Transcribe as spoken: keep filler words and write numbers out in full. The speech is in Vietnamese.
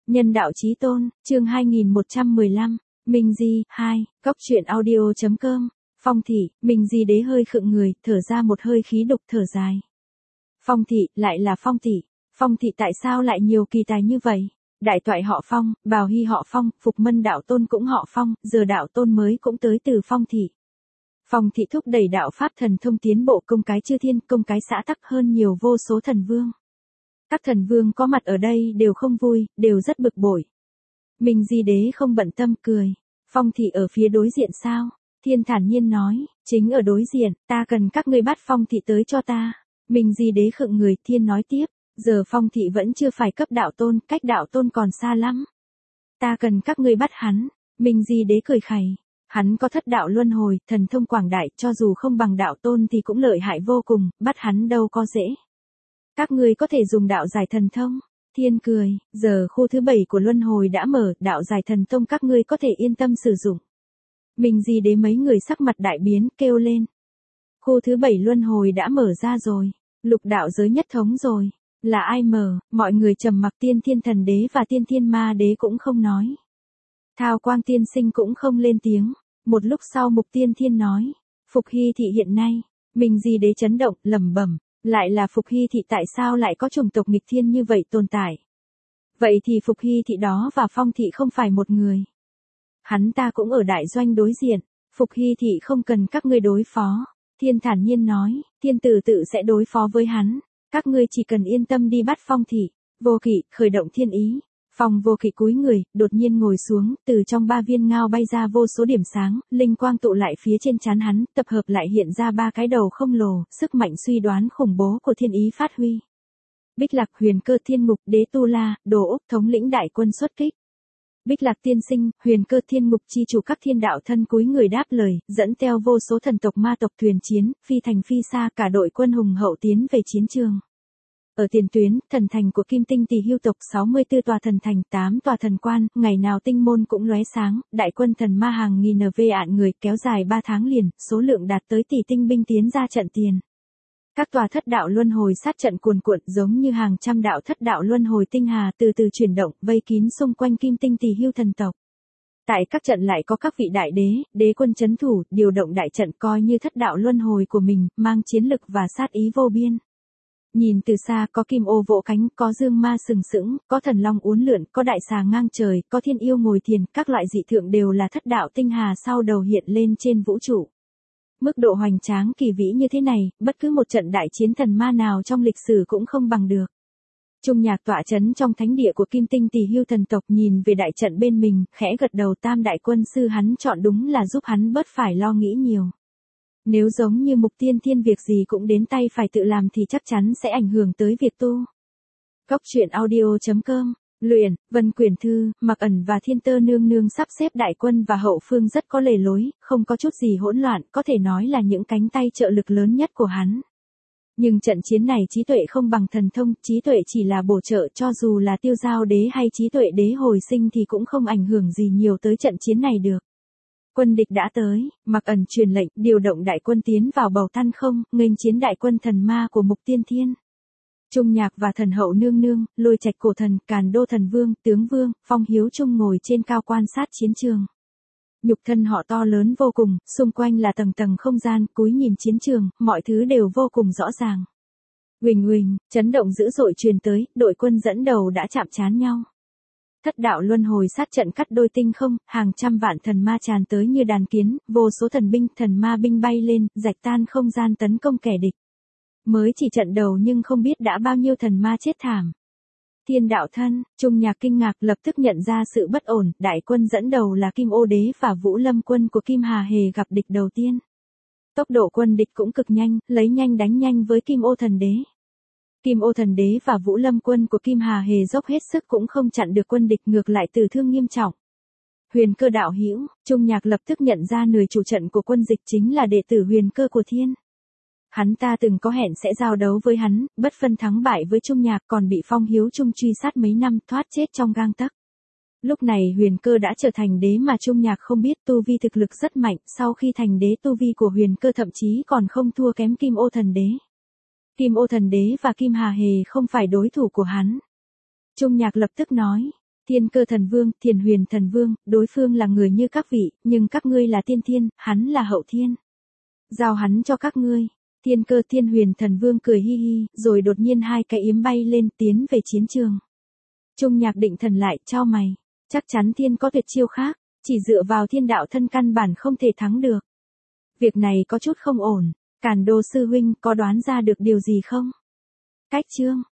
Nhân đạo chí tôn, chương hai nghìn một trăm mười lăm, Minh Di, hai, Cóc truyện audio chấm com, Phong thị, Minh Di đế hơi khựng người, thở ra một hơi khí đục thở dài. Phong thị, lại là Phong thị, Phong thị tại sao lại nhiều kỳ tài như vậy? Đại toại họ Phong, Bào Hy họ Phong, Phục Mân đạo tôn cũng họ Phong, giờ đạo tôn mới cũng tới từ Phong thị. Phong thị thúc đẩy đạo pháp thần thông tiến bộ công cái chư thiên, công cái xã tắc hơn nhiều vô số thần vương. Các thần vương có mặt ở đây đều không vui, đều rất bực bội. Minh Di đế không bận tâm cười. Phong thị ở phía đối diện sao? Thiên thản nhiên nói, chính ở đối diện, ta cần các ngươi bắt Phong thị tới cho ta. Minh Di đế khựng người, Thiên nói tiếp, giờ Phong thị vẫn chưa phải cấp đạo tôn, cách đạo tôn còn xa lắm. Ta cần các ngươi bắt hắn. Minh Di đế cười khẩy. Hắn có thất đạo luân hồi, thần thông quảng đại, cho dù không bằng đạo tôn thì cũng lợi hại vô cùng, bắt hắn đâu có dễ. Các ngươi có thể dùng đạo giải thần thông. Thiên cười, giờ khu thứ bảy của luân hồi đã mở, đạo giải thần thông các ngươi có thể yên tâm sử dụng. Minh Di đế mấy người sắc mặt đại biến, kêu lên. Khu thứ bảy luân hồi đã mở ra rồi, lục đạo giới nhất thống rồi. Là ai mở? Mọi người trầm mặc. Tiên Thiên thần đế và Tiên Thiên ma đế cũng không nói. Thao Quang tiên sinh cũng không lên tiếng. Một lúc sau Mục Tiên Thiên nói, Phục Hy thị hiện nay. Minh Di đế chấn động, lẩm bẩm, lại là Phục Hy thị, tại sao lại có chủng tộc nghịch thiên như vậy tồn tại? Vậy thì Phục Hy thị đó và Phong thị không phải một người. Hắn ta cũng ở đại doanh đối diện, Phục Hy thị không cần các ngươi đối phó. Thiên thản nhiên nói, Thiên tử tự sẽ đối phó với hắn, các ngươi chỉ cần yên tâm đi bắt Phong thị. Vô Kỵ khởi động thiên ý. Phong Vô Kỵ cúi người, đột nhiên ngồi xuống, từ trong ba viên ngao bay ra vô số điểm sáng, linh quang tụ lại phía trên trán hắn, tập hợp lại hiện ra ba cái đầu không lồ, sức mạnh suy đoán khủng bố của thiên ý phát huy. Bích Lạc, Huyền Cơ, Thiên Ngục, Đế Tu La, Đồ Úc thống lĩnh đại quân xuất kích. Bích Lạc tiên sinh, Huyền Cơ, Thiên Ngục chi chủ các thiên đạo thân cúi người đáp lời, dẫn theo vô số thần tộc ma tộc thuyền chiến, phi thành phi xa, cả đội quân hùng hậu tiến về chiến trường. Ở tiền tuyến, thần thành của Kim Tinh Tỳ Hưu tộc sáu mươi tư tòa thần thành, tám tòa thần quan, ngày nào tinh môn cũng lóe sáng, đại quân thần ma hàng nghìn vê ạn người kéo dài ba tháng liền, số lượng đạt tới tỷ tinh binh tiến ra trận tiền. Các tòa thất đạo luân hồi sát trận cuồn cuộn giống như hàng trăm đạo thất đạo luân hồi tinh hà từ từ chuyển động, vây kín xung quanh Kim Tinh Tỳ Hưu thần tộc. Tại các trận lại có các vị đại đế, đế quân chấn thủ, điều động đại trận coi như thất đạo luân hồi của mình, mang chiến lực và sát ý vô biên. Nhìn từ xa có kim ô vỗ cánh, có dương ma sừng sững, có thần long uốn lượn, có đại xà ngang trời, có thiên yêu ngồi thiền, các loại dị thượng đều là thất đạo tinh hà sau đầu hiện lên trên vũ trụ. Mức độ hoành tráng kỳ vĩ như thế này, bất cứ một trận đại chiến thần ma nào trong lịch sử cũng không bằng được. Trung Nhạc tọa chấn trong thánh địa của Kim Tinh Tỳ Hưu thần tộc nhìn về đại trận bên mình, khẽ gật đầu. Tam đại quân sư hắn chọn đúng là giúp hắn bớt phải lo nghĩ nhiều. Nếu giống như Mục Tiên Thiên việc gì cũng đến tay phải tự làm thì chắc chắn sẽ ảnh hưởng tới việc tu. Cóc truyện audio chấm com, luyện, Vân Quyển Thư, Mặc Ẩn và Thiên Tơ Nương Nương sắp xếp đại quân và hậu phương rất có lề lối, không có chút gì hỗn loạn, có thể nói là những cánh tay trợ lực lớn nhất của hắn. Nhưng trận chiến này trí tuệ không bằng thần thông, trí tuệ chỉ là bổ trợ, cho dù là Tiêu Giao đế hay trí tuệ đế hồi sinh thì cũng không ảnh hưởng gì nhiều tới trận chiến này được. Quân địch đã tới, Mặc Ẩn truyền lệnh, điều động đại quân tiến vào bầu Than Không, nghênh chiến đại quân thần ma của Mục Tiên Thiên. Trung Nhạc và thần hậu nương nương, Lôi Trạch cổ thần, Càn Đô thần vương, tướng vương, Phong Hiếu Trung ngồi trên cao quan sát chiến trường. Nhục thân họ to lớn vô cùng, xung quanh là tầng tầng không gian, cúi nhìn chiến trường, mọi thứ đều vô cùng rõ ràng. Huỳnh huỳnh, chấn động dữ dội truyền tới, đội quân dẫn đầu đã chạm trán nhau. Thất đạo luân hồi sát trận cắt đôi tinh không, hàng trăm vạn thần ma tràn tới như đàn kiến, vô số thần binh, thần ma binh bay lên, rạch tan không gian tấn công kẻ địch. Mới chỉ trận đầu nhưng không biết đã bao nhiêu thần ma chết thảm. Thiên đạo thân, Trung Nhạc kinh ngạc lập tức nhận ra sự bất ổn, đại quân dẫn đầu là Kim Ô đế và Vũ Lâm quân của Kim Hà Hề gặp địch đầu tiên. Tốc độ quân địch cũng cực nhanh, lấy nhanh đánh nhanh với Kim Ô thần đế. Kim Ô thần đế và Vũ Lâm quân của Kim Hà Hề dốc hết sức cũng không chặn được quân địch, ngược lại tử thương nghiêm trọng. Huyền Cơ đạo hữu, Trung Nhạc lập tức nhận ra người chủ trận của quân dịch chính là đệ tử Huyền Cơ của Thiên. Hắn ta từng có hẹn sẽ giao đấu với hắn, bất phân thắng bại với Trung Nhạc, còn bị Phong Hiếu Trung truy sát mấy năm, thoát chết trong gang tấc. Lúc này Huyền Cơ đã trở thành đế mà Trung Nhạc không biết, tu vi thực lực rất mạnh, sau khi thành đế tu vi của Huyền Cơ thậm chí còn không thua kém Kim Ô thần đế. Kim Ô thần đế và Kim Hà Hề không phải đối thủ của hắn. Trung Nhạc lập tức nói, Thiên Cơ Thần Vương, Thiền Huyền Thần Vương, đối phương là người như các vị, nhưng các ngươi là tiên thiên, hắn là hậu thiên. Giao hắn cho các ngươi. Thiên Cơ Thiên Huyền Thần Vương cười hi hi, rồi đột nhiên hai cái yếm bay lên tiến về chiến trường. Trung Nhạc định thần lại, chau mày. Chắc chắn thiên có tuyệt chiêu khác, chỉ dựa vào thiên đạo thân căn bản không thể thắng được. Việc này có chút không ổn, Càn Đô sư huynh có đoán ra được điều gì không? Cách chương